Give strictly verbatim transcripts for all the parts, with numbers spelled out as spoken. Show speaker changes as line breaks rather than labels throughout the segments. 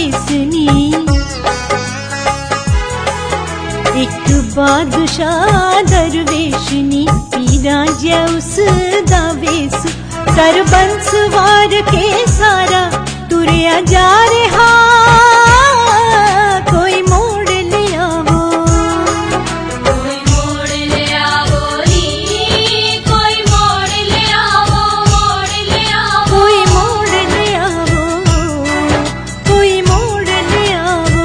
वेसनी। एक बादशाह दरवेशनी पीरा जै उस दा वेस। सरबंस वार के सारा तुरया जा रहा कोई मोड़ ले आवो।
कोई मोड़ ले आवो नी, कोई मोड़ ले आवो, मोड़ ले आवो।
कोई मोड़ ले आवो, कोई मोड़ ले आवो।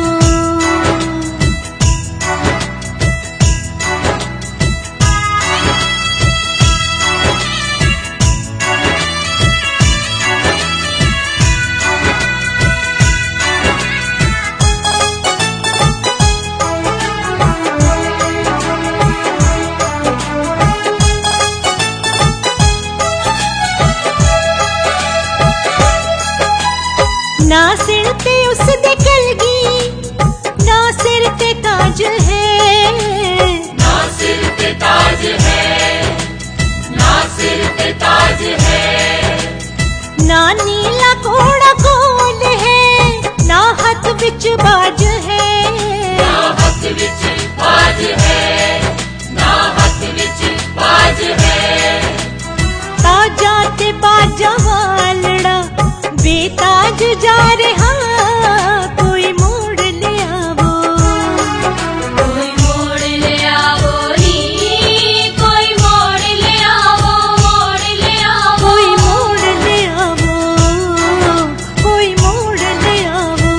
ना सिर ते उस दे कलगी, ना सिर ते ताज है।
ना सिर पे ताज है, ना सिर पे ताज है।
ना नीला घोड़ा गोल है, ना हाथ विच बाज है।
ना हाथ विच बाज है, ना हाथ विच बाज है।
ताजा ते बाजा वालड़ा बेताज जा रहा कोई मोड़ ले आवो।
कोई मोड़ ले आवो नी, कोई मोड़ ले आवो, मोड़ ले आवो।
कोई मोड़ ले आवो, कोई मोड़ ले आवो।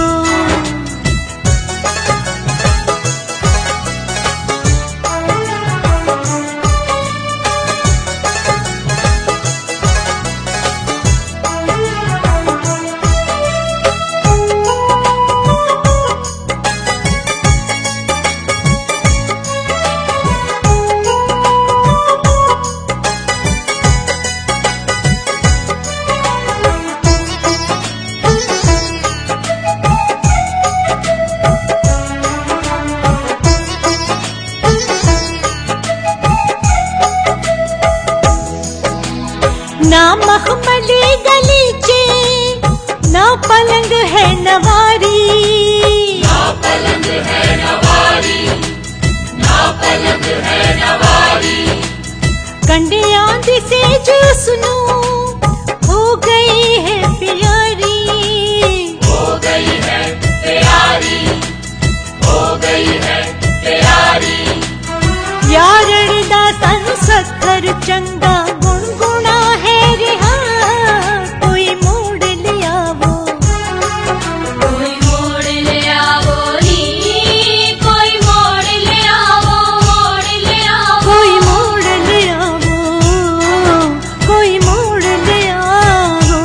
ना मखमली गलीचे, ना पलंग है नवारी।
ना पलंग है नवारी, ना पलंग है नवारी।
कंडियां दी सेज सुनो हो गई है प्यारी।
हो गई है प्यारी, हो गई है प्यारी।
यारण दा संसखर चंगा गुनगुना है रिहा कोई मोड़ ले आवो।
कोई मोड़ ले आवो नी, कोई मोड़ ले आवो, मोड़ ले आवो।
कोई मोड़ ले आवो, कोई मोड़ ले आवो।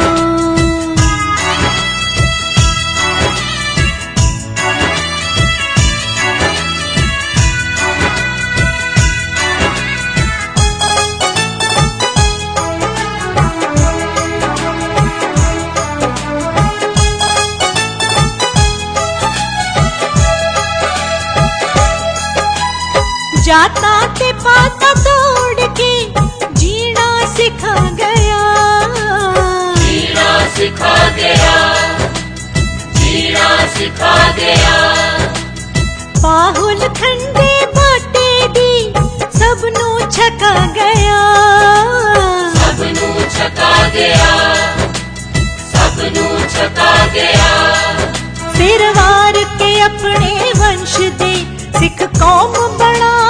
जाता ते पाता तोड़ के जीना सिखा गया।
जीना सिखा गया, जीना सिखा गया।
बाहुल खंडे बाटे दी सबनू छका गया।
सबनू छका गया, सबनू छका गया।
सिर वार के अपने वंश दे सिख कौम बना